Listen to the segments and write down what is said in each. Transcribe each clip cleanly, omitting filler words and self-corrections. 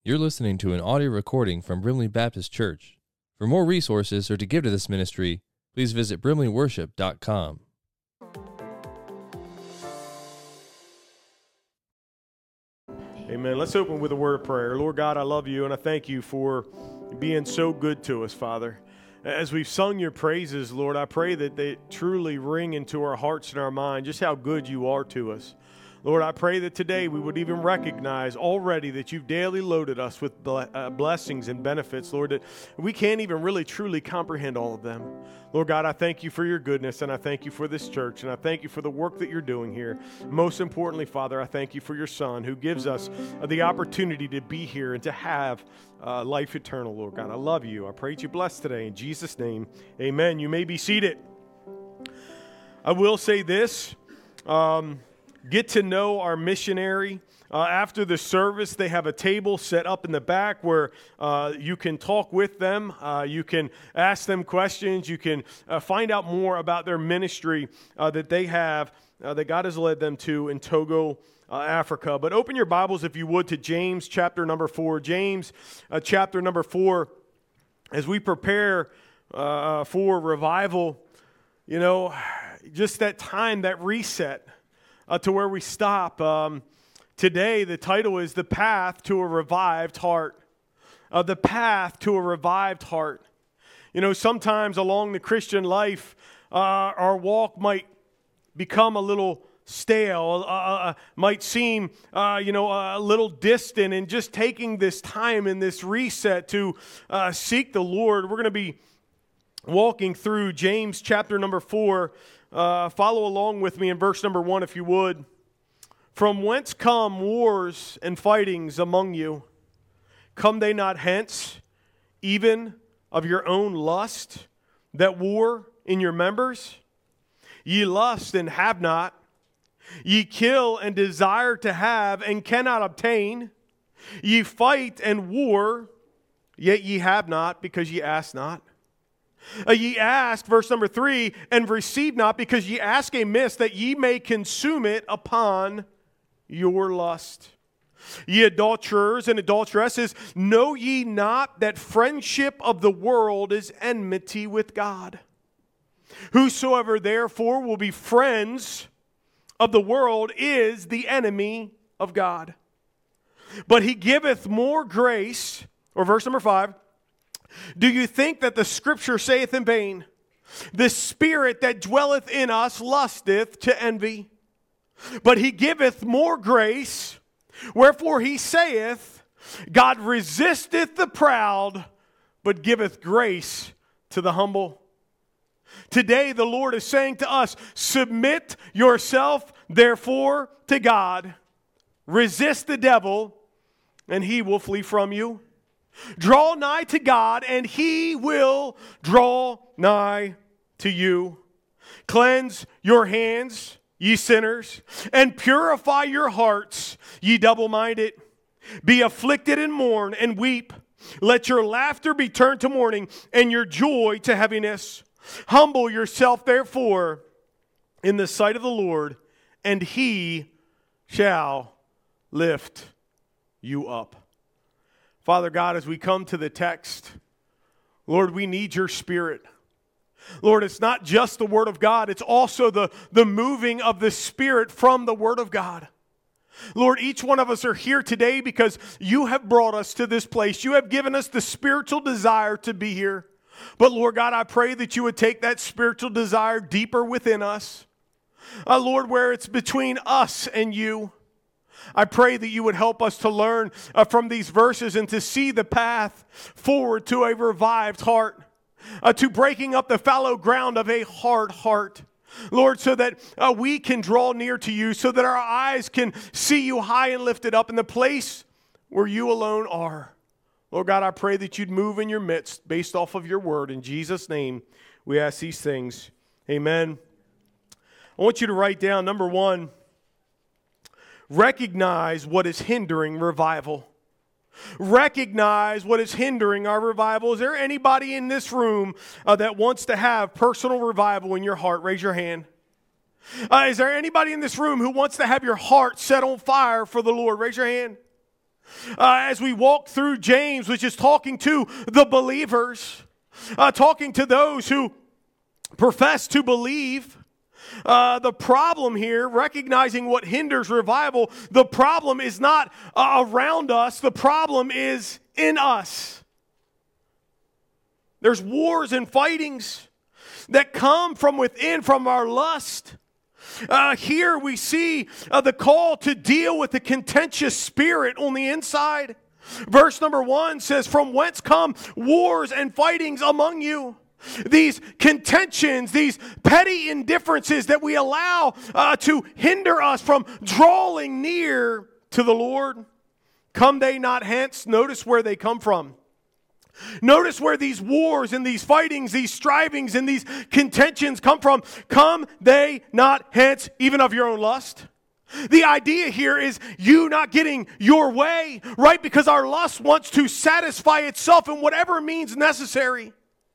You're listening to an audio recording from Brimley Baptist Church. For more resources or to give to this ministry, please visit brimleyworship.com. Amen. Let's open with a word of prayer. Lord God, I love you and I thank you for being so good to us, Father. As we've sung your praises, Lord, I pray that they truly ring into our hearts and our mind just how good you are to us. Lord, I pray that today we would even recognize already that you've daily loaded us with blessings and benefits, Lord, that we can't even really truly comprehend all of them. Lord God, I thank you for your goodness, and I thank you for this church, and I thank you for the work that you're doing here. Most importantly, Father, I thank you for your Son who gives us the opportunity to be here and to have life eternal, Lord God. I love you. I pray that you bless today. In Jesus' name, amen. You may be seated. I will say this. Get to know our missionary. After the service, they have a table set up in the back where you can talk with them. You can ask them questions. You can find out more about their ministry that they have, that God has led them to in Togo, Africa. But open your Bibles, if you would, to James chapter number 4. James chapter number 4, as we prepare for revival, you know, just that time, that reset. To where we stop. Today, the title is The Path to a Revived Heart. The Path to a Revived Heart. You know, sometimes along the Christian life, our walk might become a little stale, might seem, a little distant, and just taking this time and this reset to seek the Lord. We're going to be walking through James chapter number 4. Follow along with me in verse number 1, if you would. From whence come wars and fightings among you? Come they not hence, even of your own lust, that war in your members? Ye lust and have not. Ye kill and desire to have and cannot obtain. Ye fight and war, yet ye have not, because ye ask not. Ye ask, verse number 3, and receive not, because ye ask amiss, that ye may consume it upon your lust. Ye adulterers and adulteresses, know ye not that friendship of the world is enmity with God? Whosoever therefore will be friends of the world is the enemy of God. But he giveth more grace, or verse number 5, do you think that the Scripture saith in vain, the Spirit that dwelleth in us lusteth to envy? But he giveth more grace, wherefore he saith, God resisteth the proud, but giveth grace to the humble. Today the Lord is saying to us, submit yourself therefore to God. Resist the devil, and he will flee from you. Draw nigh to God, and he will draw nigh to you. Cleanse your hands, ye sinners, and purify your hearts, ye double-minded. Be afflicted and mourn and weep. Let your laughter be turned to mourning, and your joy to heaviness. Humble yourself, therefore, in the sight of the Lord, and he shall lift you up. Father God, as we come to the text, Lord, we need your Spirit. Lord, it's not just the Word of God, it's also the moving of the Spirit from the Word of God. Lord, each one of us are here today because you have brought us to this place. You have given us the spiritual desire to be here. But Lord God, I pray that you would take that spiritual desire deeper within us. Lord, where it's between us and you. I pray that you would help us to learn from these verses and to see the path forward to a revived heart, to breaking up the fallow ground of a hard heart. Lord, so that we can draw near to you, so that our eyes can see you high and lifted up in the place where you alone are. Lord God, I pray that you'd move in your midst based off of your word. In Jesus' name, we ask these things. Amen. I want you to write down, number 1, recognize what is hindering revival. Recognize what is hindering our revival. Is there anybody in this room that wants to have personal revival in your heart? Raise your hand. Is there anybody in this room who wants to have your heart set on fire for the Lord? Raise your hand. As we walk through James, which is talking to the believers, talking to those who profess to believe, the problem here, recognizing what hinders revival, the problem is not around us, the problem is in us. There's wars and fightings that come from within, from our lust. Here we see the call to deal with the contentious spirit on the inside. Verse number 1 says, "From whence come wars and fightings among you?" These contentions, these petty indifferences that we allow to hinder us from drawing near to the Lord. Come they not hence? Notice where they come from. Notice where these wars and these fightings, these strivings and these contentions come from. Come they not hence, even of your own lust? The idea here is you not getting your way, right? Because our lust wants to satisfy itself in whatever means necessary.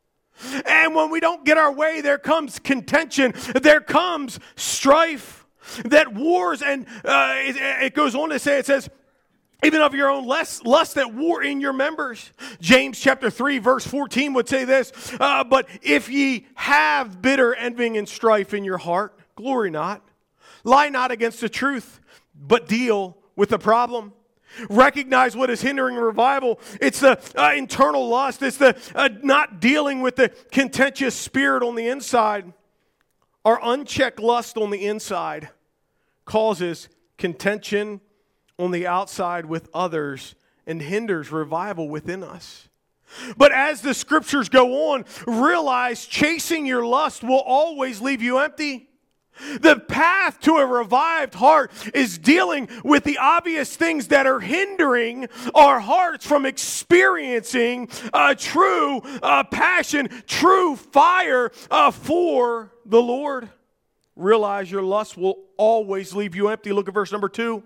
And when we don't get our way, there comes contention, there comes strife, that wars, and it goes on to say, it says, even of your own lust that war in your members. James chapter 3 verse 14 would say this, but if ye have bitter envying and strife in your heart, glory not. Lie not against the truth, but deal with the problem. Recognize what is hindering revival. It's the internal lust. It's the not dealing with the contentious spirit on the inside. Our unchecked lust on the inside causes contention on the outside with others and hinders revival within us. But as the scriptures go on, realize chasing your lust will always leave you empty. The path to a revived heart is dealing with the obvious things that are hindering our hearts from experiencing true passion, true fire for the Lord. Realize your lust will always leave you empty. Look at verse number 2.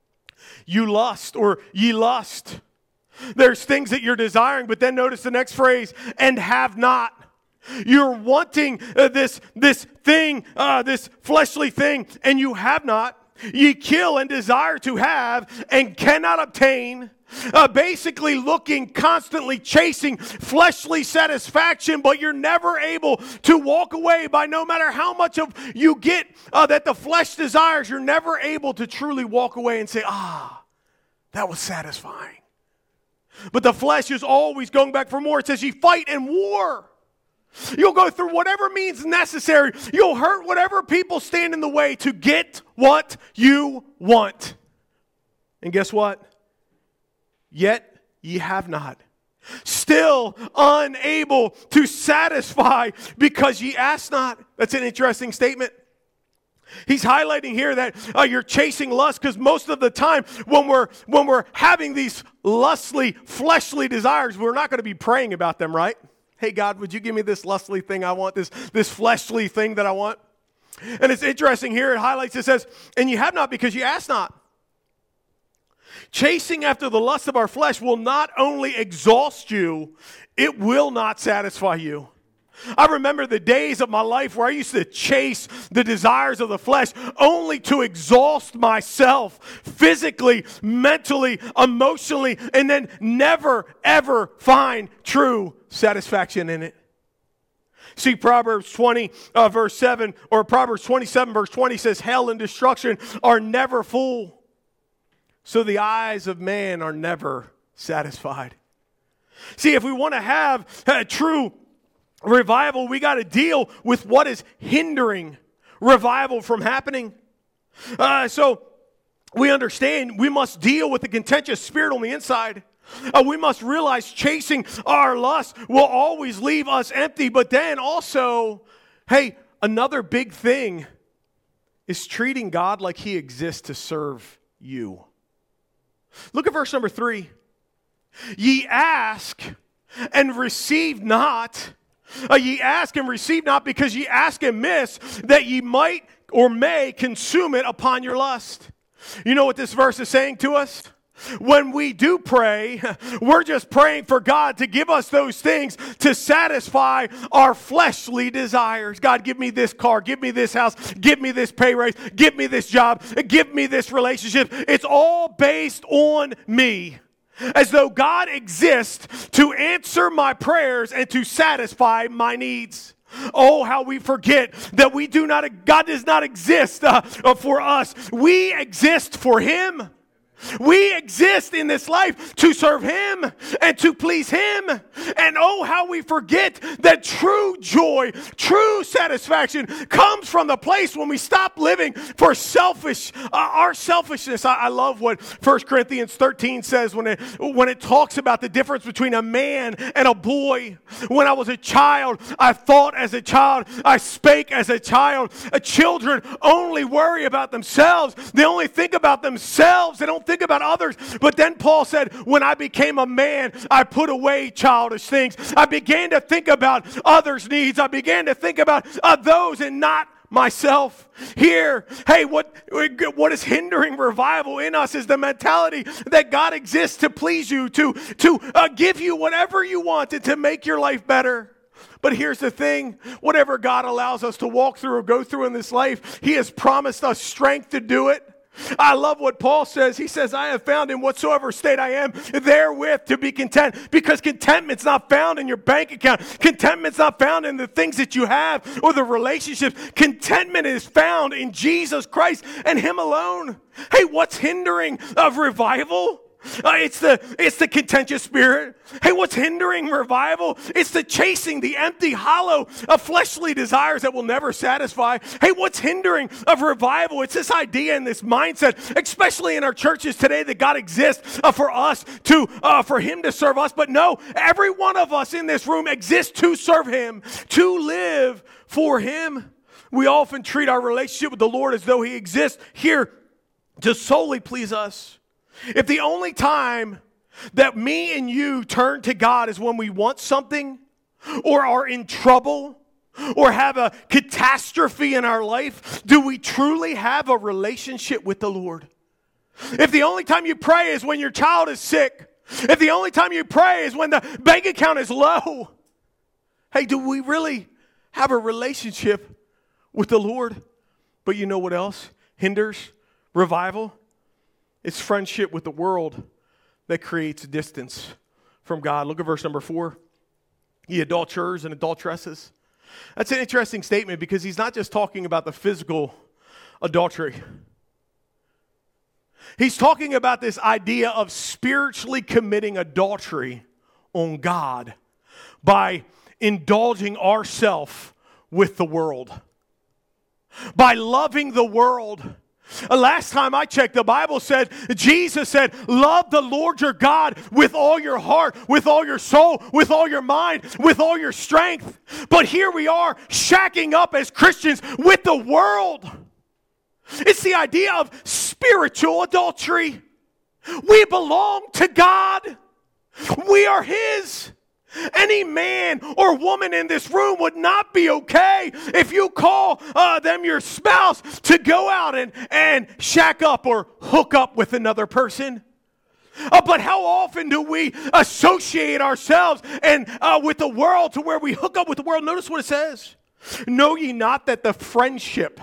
You lust, or ye lust. There's things that you're desiring, but then notice the next phrase, and have not. You're wanting this thing, this fleshly thing, and you have not. Ye kill and desire to have and cannot obtain. Basically looking, constantly chasing fleshly satisfaction, but you're never able to walk away by no matter how much of you get that the flesh desires, you're never able to truly walk away and say, that was satisfying. But the flesh is always going back for more. It says ye fight and war. You'll go through whatever means necessary. You'll hurt whatever people stand in the way to get what you want. And guess what? Yet ye have not. Still unable to satisfy because ye ask not. That's an interesting statement. He's highlighting here that you're chasing lust, because most of the time when we're having these lustly, fleshly desires, we're not going to be praying about them, right? Hey, God, would you give me this lustly thing I want, this fleshly thing that I want? And it's interesting here, it highlights, it says, and you have not because you ask not. Chasing after the lust of our flesh will not only exhaust you, it will not satisfy you. I remember the days of my life where I used to chase the desires of the flesh only to exhaust myself physically, mentally, emotionally, and then never, ever find true satisfaction in it. See, Proverbs 20, verse 7, or Proverbs 27, verse 20 says, hell and destruction are never full, so the eyes of man are never satisfied. See, if we want to have a true revival, we got to deal with what is hindering revival from happening. So we understand we must deal with the contentious spirit on the inside. We must realize chasing our lust will always leave us empty. But then also, hey, another big thing is treating God like he exists to serve you. Look at verse number 3. Ye ask and receive not. Ye ask and receive not because ye ask amiss, that ye might or may consume it upon your lust. You know what this verse is saying to us? When we do pray, we're just praying for God to give us those things to satisfy our fleshly desires. God, give me this car, give me this house, give me this pay raise, give me this job, give me this relationship. It's all based on me. As though God exists to answer my prayers and to satisfy my needs. Oh, how we forget that God does not exist for us. We exist for Him. We exist in this life to serve Him and to please Him. And oh, how we forget that true joy, true satisfaction comes from the place when we stop living for our selfishness. I love what 1 Corinthians 13 says when it talks about the difference between a man and a boy. When I was a child, I thought as a child, I spake as a child. Children only worry about themselves. They only think about themselves. They don't think about others. But then Paul said, when I became a man, I put away childish things. I began to think about others' needs. I began to think about those and not myself. Here, hey, what is hindering revival in us is the mentality that God exists to please you, to give you whatever you want and to make your life better. But here's the thing, whatever God allows us to walk through or go through in this life, He has promised us strength to do it. I love what Paul says. He says, I have found in whatsoever state I am therewith to be content. Because contentment's not found in your bank account. Contentment's not found in the things that you have or the relationships. Contentment is found in Jesus Christ and Him alone. Hey, what's hindering of revival? It's the contentious spirit. Hey, what's hindering revival? It's the chasing the empty, hollow of fleshly desires that will never satisfy. Hey, what's hindering of revival? It's this idea and this mindset, especially in our churches today, that God exists for us for Him to serve us. But no, every one of us in this room exists to serve Him, to live for Him. We often treat our relationship with the Lord as though He exists here to solely please us. If the only time that me and you turn to God is when we want something or are in trouble or have a catastrophe in our life, do we truly have a relationship with the Lord? If the only time you pray is when your child is sick, if the only time you pray is when the bank account is low, hey, do we really have a relationship with the Lord? But you know what else hinders revival? It's friendship with the world that creates distance from God. Look at verse number 4. Ye adulterers and adulteresses. That's an interesting statement because he's not just talking about the physical adultery. He's talking about this idea of spiritually committing adultery on God by indulging ourselves with the world. By loving the world. Last time I checked, the Bible said, Jesus said, love the Lord your God with all your heart, with all your soul, with all your mind, with all your strength. But here we are shacking up as Christians with the world. It's the idea of spiritual adultery. We belong to God. We are His. Any man or woman in this room would not be okay if you call them your spouse to go out and shack up or hook up with another person. But how often do we associate ourselves and with the world to where we hook up with the world? Notice what it says. Know ye not that the friendship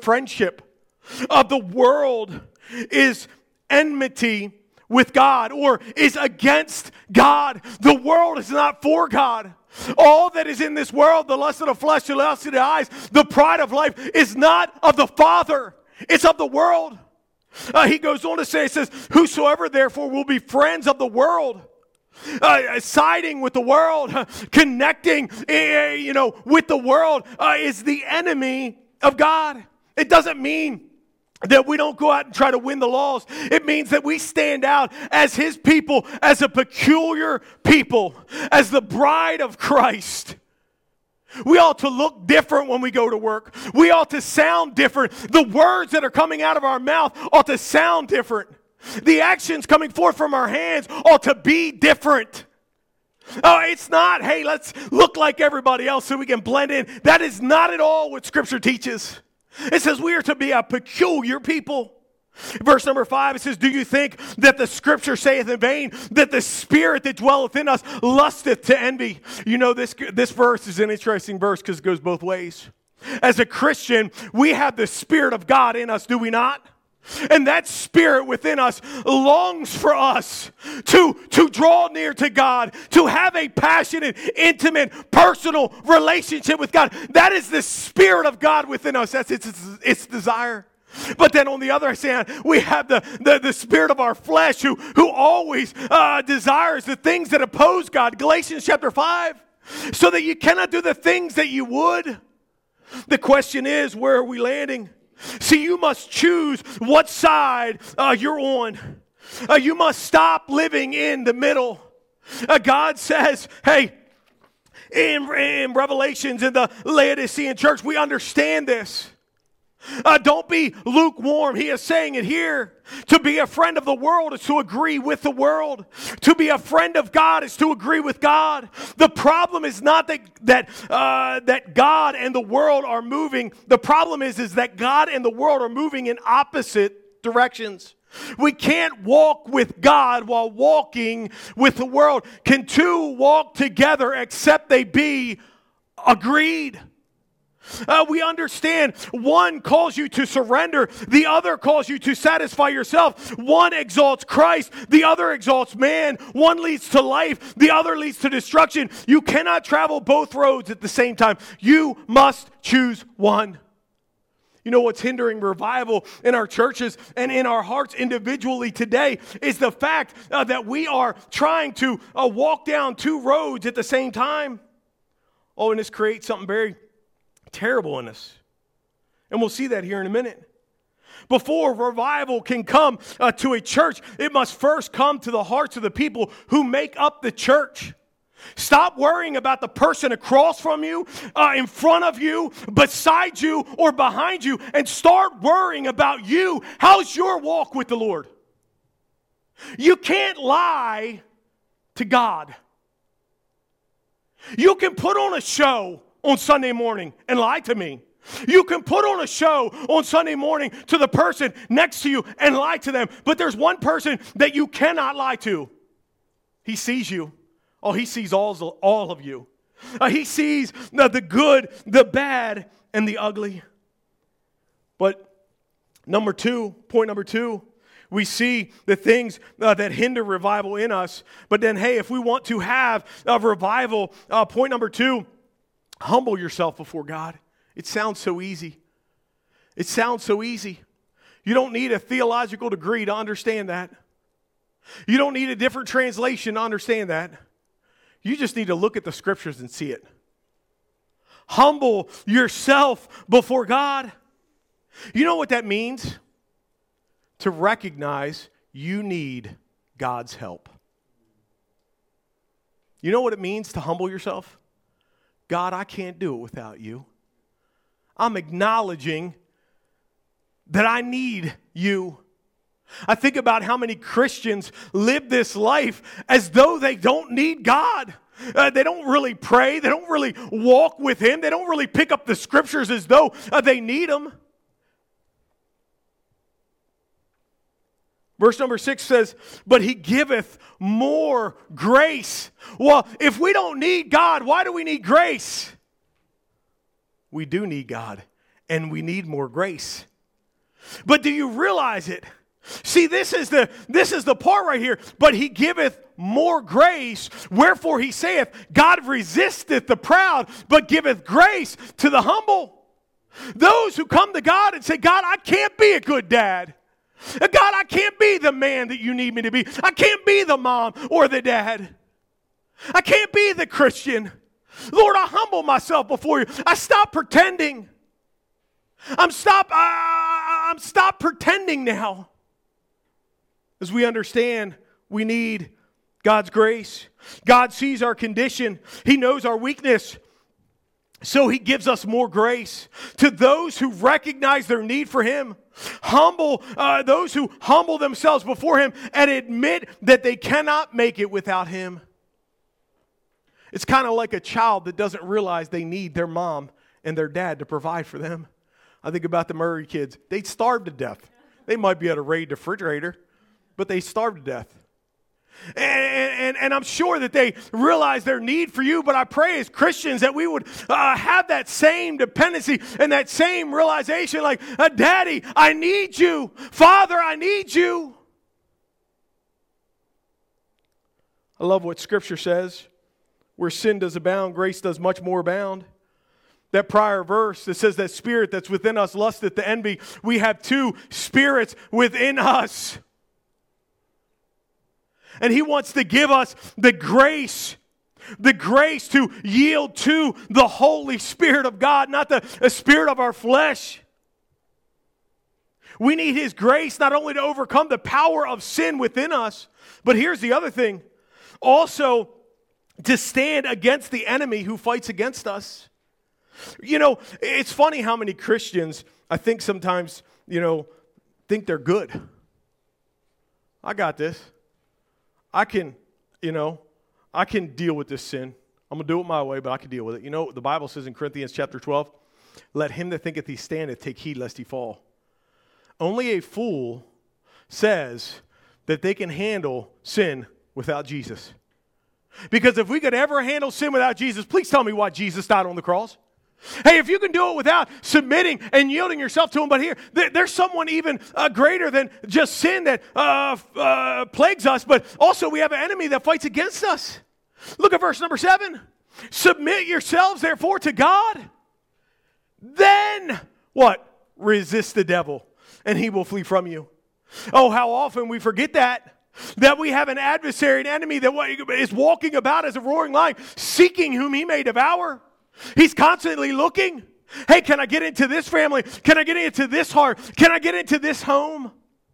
of the world is enmity with God, or is against God. The world is not for God. All that is in this world, the lust of the flesh, the lust of the eyes, the pride of life, is not of the Father. It's of the world. He goes on to say, it says, whosoever therefore will be friends of the world, siding with the world, connecting, with the world, is the enemy of God. It doesn't mean that we don't go out and try to win the laws. It means that we stand out as His people, as a peculiar people, as the bride of Christ. We ought to look different when we go to work. We ought to sound different. The words that are coming out of our mouth ought to sound different. The actions coming forth from our hands ought to be different. Oh, it's not, hey, let's look like everybody else so we can blend in. That is not at all what Scripture teaches. It says we are to be a peculiar people. Verse number 5, it says, do you think that the scripture saith in vain that the spirit that dwelleth in us lusteth to envy? You know, this verse is an interesting verse because it goes both ways. As a Christian, we have the Spirit of God in us, do we not? And that spirit within us longs for us to draw near to God, to have a passionate, intimate, personal relationship with God. That is the Spirit of God within us. That's its desire. But then on the other hand, we have the spirit of our flesh who always desires the things that oppose God. Galatians chapter 5. So that you cannot do the things that you would. The question is, where are we landing? See, you must choose what side you're on. You must stop living in the middle. God says, hey, in Revelations, in the Laodicean church, we understand this. Don't be lukewarm. He is saying it here. To be a friend of the world is to agree with the world. To be a friend of God is to agree with God. The problem is not that God and the world are moving. The problem is that God and the world are moving in opposite directions. We can't walk with God while walking with the world. Can two walk together except they be agreed? We understand one calls you to surrender. The other calls you to satisfy yourself. One exalts Christ. The other exalts man. One leads to life. The other leads to destruction. You cannot travel both roads at the same time. You must choose one. You know what's hindering revival in our churches and in our hearts individually today is the fact that we are trying to walk down two roads at the same time. Oh, and this creates something very terrible in us. And we'll see that here in a minute. Before revival can come to a church, it must first come to the hearts of the people who make up the church. Stop worrying about the person across from you, in front of you, beside you, or behind you, and start worrying about you. How's your walk with the Lord? You can't lie to God. You can put on a show on Sunday morning and lie to me. You can put on a show on Sunday morning to the person next to you and lie to them. But there's one person that you cannot lie to. He sees you. Oh, he sees all of you. He sees the good, the bad, and the ugly. But point number two, we see the things that hinder revival in us. But then, hey, if we want to have a revival, point number two, humble yourself before God. It sounds so easy. It sounds so easy. You don't need a theological degree to understand that. You don't need a different translation to understand that. You just need to look at the scriptures and see it. Humble yourself before God. You know what that means? To recognize you need God's help. You know what it means to humble yourself? God, I can't do it without you. I'm acknowledging that I need you. I think about how many Christians live this life as though they don't need God. They don't really pray. They don't really walk with Him. They don't really pick up the scriptures as though they need Him. Verse number 6 says, but He giveth more grace. Well, if we don't need God, why do we need grace? We do need God, and we need more grace. But do you realize it? See, this is the part right here. But He giveth more grace. Wherefore He saith, God resisteth the proud, but giveth grace to the humble. Those who come to God and say, God, I can't be a good dad. God, I can't be the man that you need me to be. I can't be the mom or the dad. I can't be the Christian. Lord, I humble myself before you. I stop pretending. I'm stop pretending now. As we understand, we need God's grace. God sees our condition. He knows our weakness. So He gives us more grace to those who recognize their need for Him. Those who humble themselves before Him and admit that they cannot make it without Him. It's kind of like a child that doesn't realize they need their mom and their dad to provide for them. I think about the Murray kids. They'd starve to death They might be able to raid the refrigerator, but they starved to death. And I'm sure that they realize their need for you, but I pray as Christians that we would have that same dependency and that same realization like, Daddy, I need you. Father, I need you. I love what Scripture says. Where sin does abound, grace does much more abound. That prior verse that says that spirit that's within us lusteth to envy. We have two spirits within us. And He wants to give us the grace to yield to the Holy Spirit of God, not the spirit of our flesh. We need His grace not only to overcome the power of sin within us, but here's the other thing, also to stand against the enemy who fights against us. You know, it's funny how many Christians, I think sometimes, think they're good. I got this. I can deal with this sin. I'm going to do it my way, but I can deal with it. You know, the Bible says in Corinthians chapter 12, let him that thinketh he standeth take heed lest he fall. Only a fool says that they can handle sin without Jesus. Because if we could ever handle sin without Jesus, please tell me why Jesus died on the cross. Hey, if you can do it without submitting and yielding yourself to Him, but here, there's someone even greater than just sin that plagues us, but also we have an enemy that fights against us. Look at verse number 7. Submit yourselves, therefore, to God. Then, what? Resist the devil, and he will flee from you. Oh, how often we forget that we have an adversary, an enemy that is walking about as a roaring lion, seeking whom he may devour. He's constantly looking. Hey, can I get into this family? Can I get into this heart? Can I get into this home?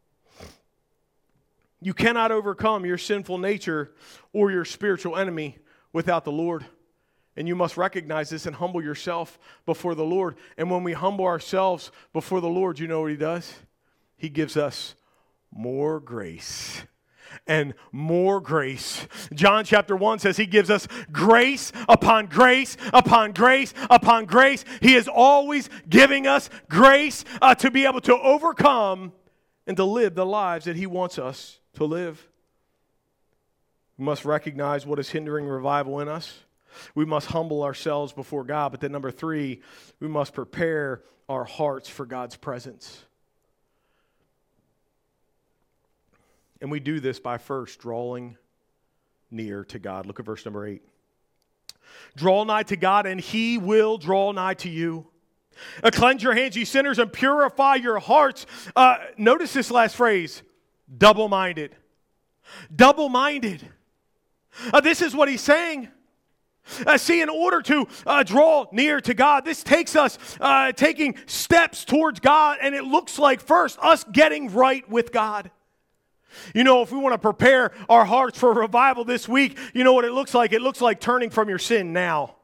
You cannot overcome your sinful nature or your spiritual enemy without the Lord. And you must recognize this and humble yourself before the Lord. And when we humble ourselves before the Lord, you know what He does? He gives us more grace. And more grace. John chapter 1 says He gives us grace upon grace upon grace upon grace. He is always giving us grace to be able to overcome and to live the lives that He wants us to live. We must recognize what is hindering revival in us. We must humble ourselves before God. But then number 3, we must prepare our hearts for God's presence. And we do this by first drawing near to God. Look at verse number 8. Draw nigh to God, and He will draw nigh to you. Cleanse your hands, ye sinners, and purify your hearts. Notice this last phrase, double-minded. Double-minded. This is what He's saying. See, in order to draw near to God, this takes us taking steps towards God, and it looks like first us getting right with God. You know, if we want to prepare our hearts for revival this week, you know what it looks like? It looks like turning from your sin now.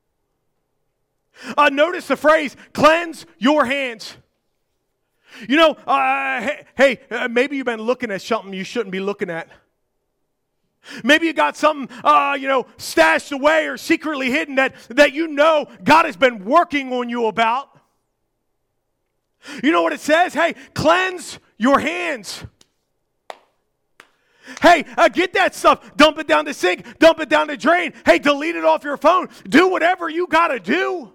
Notice the phrase, cleanse your hands. You know, maybe you've been looking at something you shouldn't be looking at. Maybe you got something, stashed away or secretly hidden that you know God has been working on you about. You know what it says? Hey, cleanse your hands. Hey, get that stuff. Dump it down the sink. Dump it down the drain. Hey, delete it off your phone. Do whatever you got to do.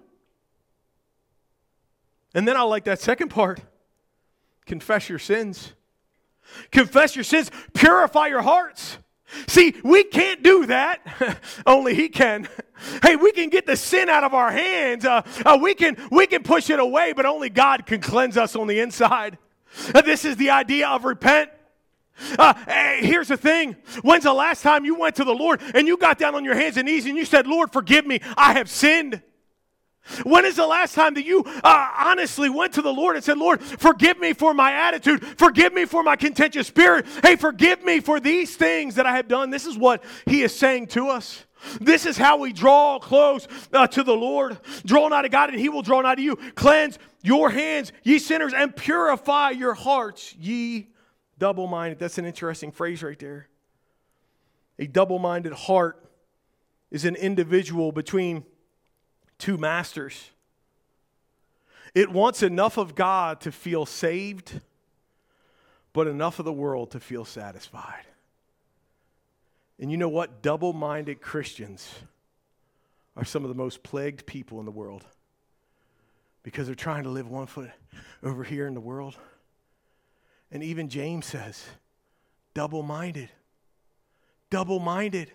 And then I like that second part. Confess your sins. Confess your sins. Purify your hearts. See, we can't do that. Only He can. Hey, we can get the sin out of our hands. We can push it away, but only God can cleanse us on the inside. This is the idea of repent. Here's the thing. When's the last time you went to the Lord and you got down on your hands and knees and you said, Lord, forgive me, I have sinned? When is the last time that you honestly went to the Lord and said, Lord, forgive me for my attitude. Forgive me for my contentious spirit. Hey, forgive me for these things that I have done. This is what He is saying to us. This is how we draw close to the Lord. Draw nigh to God, and He will draw nigh to you. Cleanse your hands, ye sinners, and purify your hearts, ye double-minded. That's an interesting phrase right there. A double-minded heart is an individual between two masters. It wants enough of God to feel saved, but enough of the world to feel satisfied. And you know what? Double-minded Christians are some of the most plagued people in the world because they're trying to live one foot over here in the world. And even James says, double-minded. Double-minded.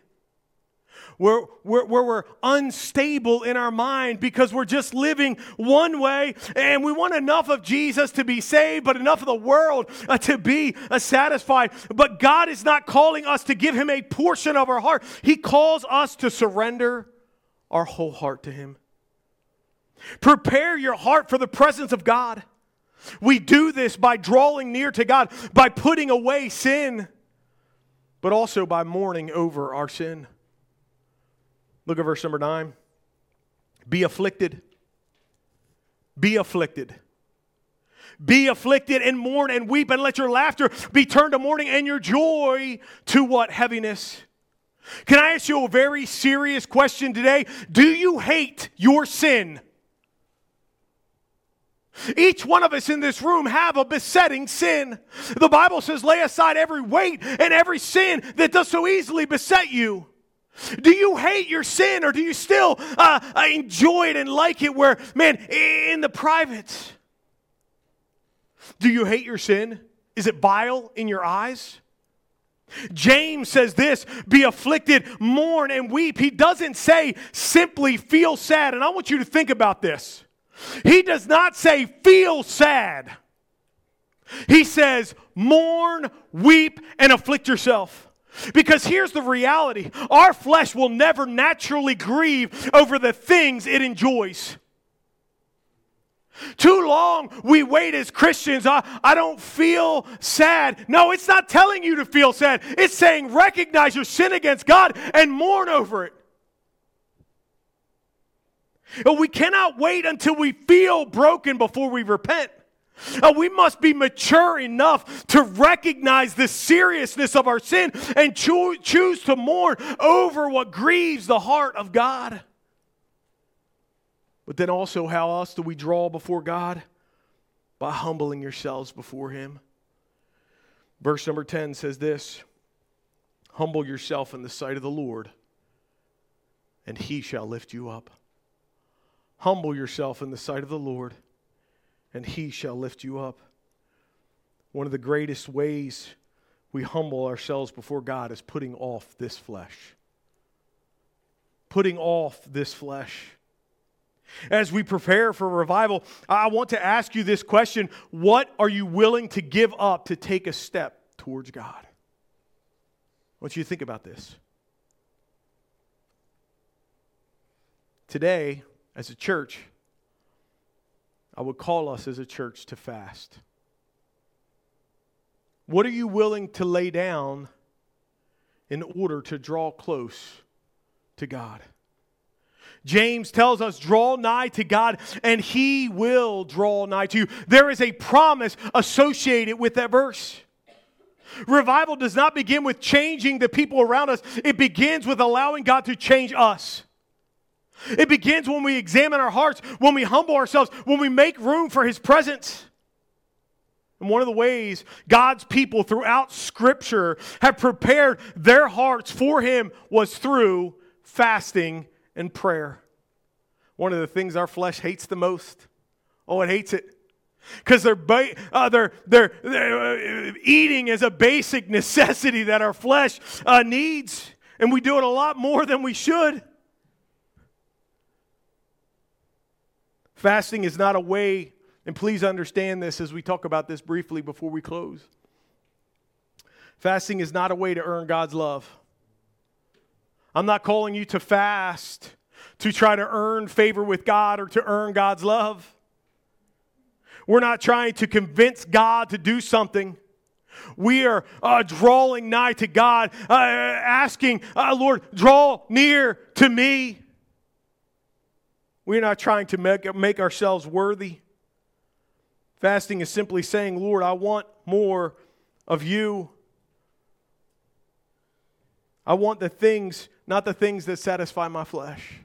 We're unstable in our mind because we're just living one way, and we want enough of Jesus to be saved, but enough of the world to be satisfied. But God is not calling us to give Him a portion of our heart. He calls us to surrender our whole heart to Him. Prepare your heart for the presence of God. We do this by drawing near to God, by putting away sin, but also by mourning over our sin. Look at verse number 9. Be afflicted. Be afflicted. Be afflicted and mourn and weep, and let your laughter be turned to mourning and your joy to what? Heaviness. Can I ask you a very serious question today? Do you hate your sin? Each one of us in this room have a besetting sin. The Bible says, lay aside every weight and every sin that does so easily beset you. Do you hate your sin, or do you still enjoy it and like it where, man, in the private? Do you hate your sin? Is it vile in your eyes? James says this, be afflicted, mourn, and weep. He doesn't say simply feel sad. And I want you to think about this. He does not say feel sad. He says mourn, weep, and afflict yourself. Because here's the reality. Our flesh will never naturally grieve over the things it enjoys. Too long we wait as Christians. I don't feel sad. No, it's not telling you to feel sad. It's saying recognize your sin against God and mourn over it. We cannot wait until we feel broken before we repent. We must be mature enough to recognize the seriousness of our sin and choose to mourn over what grieves the heart of God. But then also, how else do we draw before God? By humbling yourselves before Him. Verse number 10 says this, humble yourself in the sight of the Lord, and He shall lift you up. Humble yourself in the sight of the Lord, and He shall lift you up. One of the greatest ways we humble ourselves before God is putting off this flesh. Putting off this flesh. As we prepare for revival, I want to ask you this question. What are you willing to give up to take a step towards God? I want you to think about this. Today, as a church, I would call us as a church to fast. What are you willing to lay down in order to draw close to God? James tells us, draw nigh to God, and He will draw nigh to you. There is a promise associated with that verse. Revival does not begin with changing the people around us. It begins with allowing God to change us. It begins when we examine our hearts, when we humble ourselves, when we make room for His presence. And one of the ways God's people throughout Scripture have prepared their hearts for Him was through fasting and prayer. One of the things our flesh hates the most. Oh, it hates it. Because they're eating is a basic necessity that our flesh needs. And we do it a lot more than we should. Fasting is not a way, and please understand this as we talk about this briefly before we close. Fasting is not a way to earn God's love. I'm not calling you to fast to try to earn favor with God or to earn God's love. We're not trying to convince God to do something. We are drawing nigh to God, asking, Lord, draw near to me. We're not trying to make ourselves worthy. Fasting is simply saying, Lord, I want more of you. I want the things, not the things that satisfy my flesh.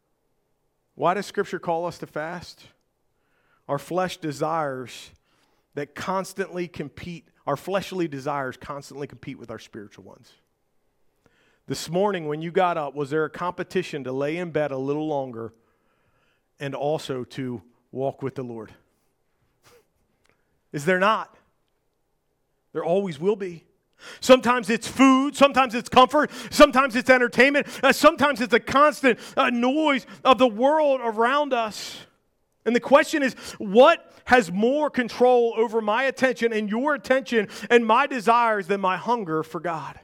Why does Scripture call us to fast? Our flesh desires that constantly compete, our fleshly desires constantly compete with our spiritual ones. This morning when you got up, was there a competition to lay in bed a little longer and also to walk with the Lord? Is there not? There always will be. Sometimes it's food, sometimes it's comfort, sometimes it's entertainment, sometimes it's a constant noise of the world around us. And the question is, what has more control over my attention and your attention and my desires than my hunger for God?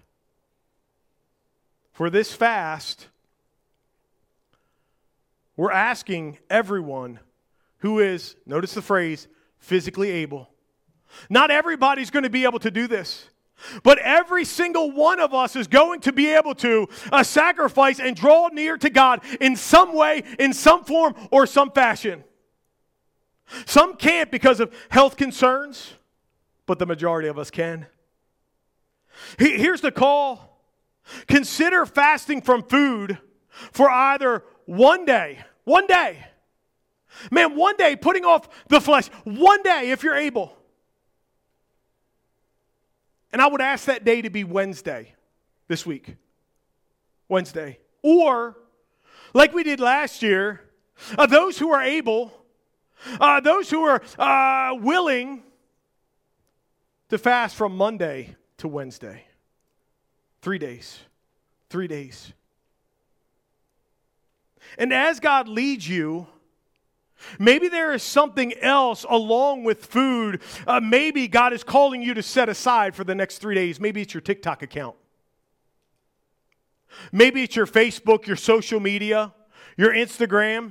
For this fast, we're asking everyone who is, notice the phrase, physically able. Not everybody's going to be able to do this. But every single one of us is going to be able to sacrifice and draw near to God in some way, in some form, or some fashion. Some can't because of health concerns, but the majority of us can. Here's the call. Consider fasting from food for either one day. Man, one day, putting off the flesh. One day, if you're able. And I would ask that day to be Wednesday this week. Wednesday. Or, like we did last year, those who are able, those who are willing to fast from Monday to Wednesday. 3 days. 3 days. And as God leads you, maybe there is something else along with food. Maybe God is calling you to set aside for the next 3 days. Maybe it's your TikTok account. Maybe it's your Facebook, your social media, your Instagram.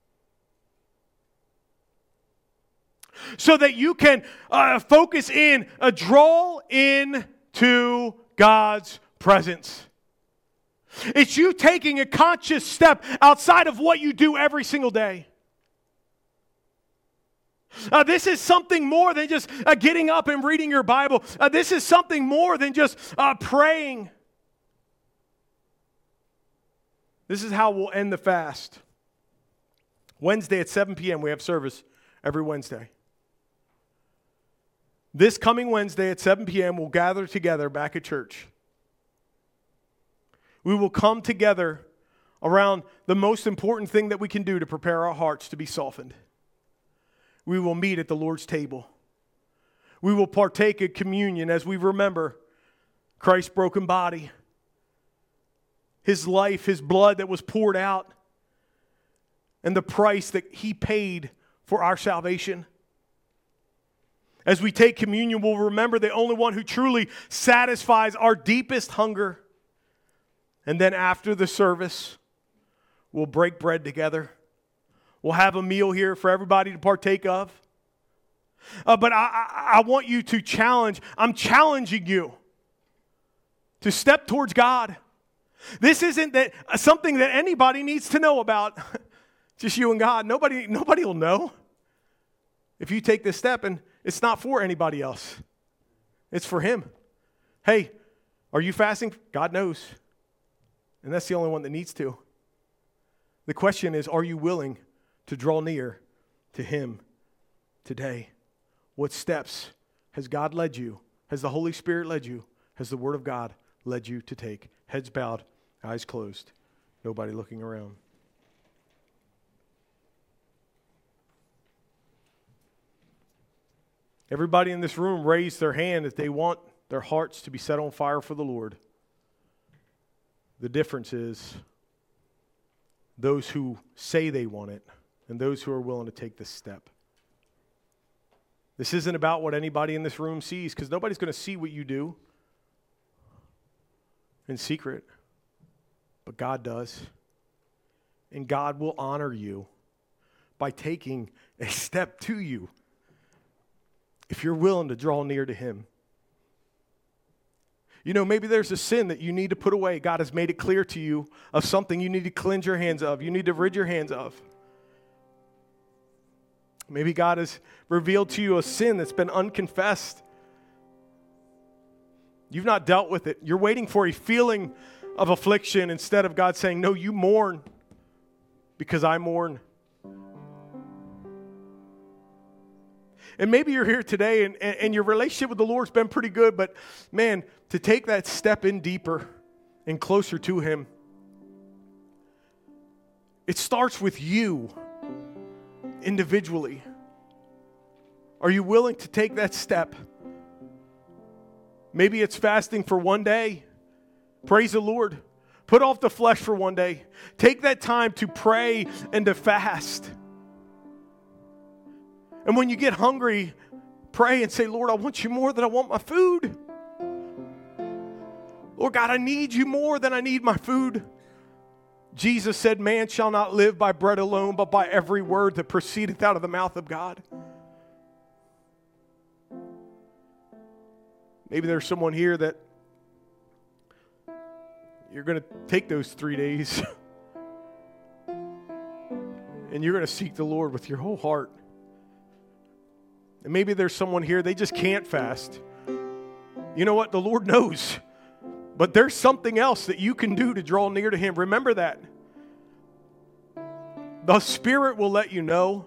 So that you can focus in, draw into God's presence. It's you taking a conscious step outside of what you do every single day. This is something more than just getting up and reading your Bible. This is something more than just praying. This is how we'll end the fast. Wednesday at 7 p.m. we have service every Wednesday. This coming Wednesday at 7 p.m. we'll gather together back at church. We will come together around the most important thing that we can do to prepare our hearts to be softened. We will meet at the Lord's table. We will partake of communion as we remember Christ's broken body, His life, His blood that was poured out, and the price that He paid for our salvation. As we take communion, we'll remember the only one who truly satisfies our deepest hunger. And then after the service, we'll break bread together. We'll have a meal here for everybody to partake of. But I want you to I'm challenging you to step towards God. This isn't something that anybody needs to know about. Just you and God. Nobody will know if you take this step, and it's not for anybody else. It's for Him. Hey, are you fasting? God knows. And that's the only one that needs to. The question is, are you willing to draw near to Him today? What steps has God led you? Has the Holy Spirit led you? Has the Word of God led you to take? Heads bowed, eyes closed, nobody looking around. Everybody in this room raised their hand if they want their hearts to be set on fire for the Lord. The difference is those who say they want it and those who are willing to take this step. This isn't about what anybody in this room sees, because nobody's going to see what you do in secret. But God does. And God will honor you by taking a step to you if you're willing to draw near to Him. You know, maybe there's a sin that you need to put away. God has made it clear to you of something you need to cleanse your hands of. You need to rid your hands of. Maybe God has revealed to you a sin that's been unconfessed. You've not dealt with it. You're waiting for a feeling of affliction instead of God saying, no, you mourn because I mourn. And maybe you're here today and your relationship with the Lord's been pretty good, but man, to take that step in deeper and closer to Him, it starts with you individually. Are you willing to take that step? Maybe it's fasting for one day. Praise the Lord. Put off the flesh for one day. Take that time to pray and to fast. And when you get hungry, pray and say, Lord, I want you more than I want my food. Lord God, I need you more than I need my food. Jesus said, man shall not live by bread alone, but by every word that proceedeth out of the mouth of God. Maybe there's someone here that you're going to take those 3 days and you're going to seek the Lord with your whole heart. And maybe there's someone here, they just can't fast. You know what? The Lord knows. But there's something else that you can do to draw near to Him. Remember that. The Spirit will let you know.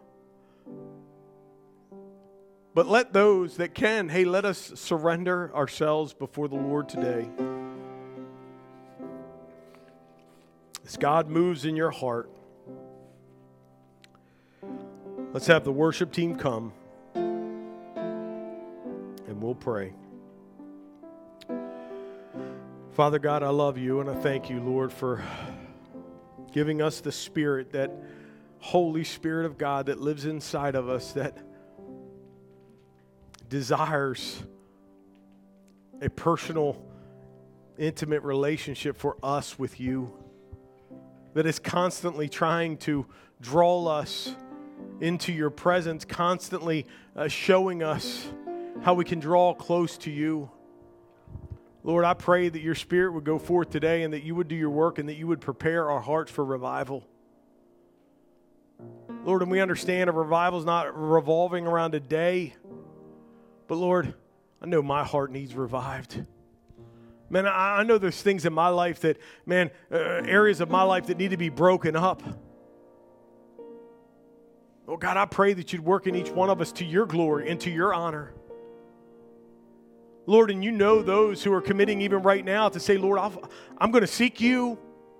But let those that can, hey, let us surrender ourselves before the Lord today. As God moves in your heart, let's have the worship team come and we'll pray. Father God, I love you and I thank you, Lord, for giving us the Spirit, that Holy Spirit of God that lives inside of us, that desires a personal, intimate relationship for us with you, that is constantly trying to draw us into your presence, constantly showing us how we can draw close to you. Lord, I pray that your Spirit would go forth today and that you would do your work and that you would prepare our hearts for revival. Lord, and we understand a revival is not revolving around a day, but Lord, I know my heart needs revived. Man, I know there's things in my life that, areas of my life that need to be broken up. Oh God, I pray that you'd work in each one of us to your glory and to your honor. Lord, and you know those who are committing even right now to say, Lord, I'm going to seek you.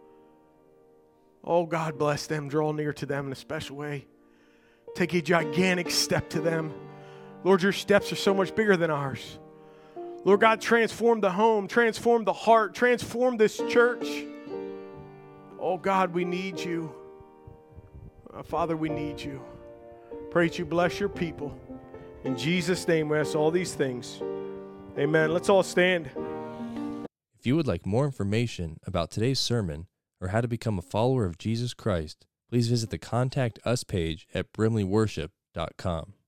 Oh God, bless them. Draw near to them in a special way. Take a gigantic step to them. Lord, your steps are so much bigger than ours. Lord God, transform the home, transform the heart, transform this church. Oh God, we need you. Father, we need you. Pray that you bless your people. In Jesus' name we ask all these things. Amen. Let's all stand. If you would like more information about today's sermon or how to become a follower of Jesus Christ, please visit the Contact Us page at brimleyworship.com.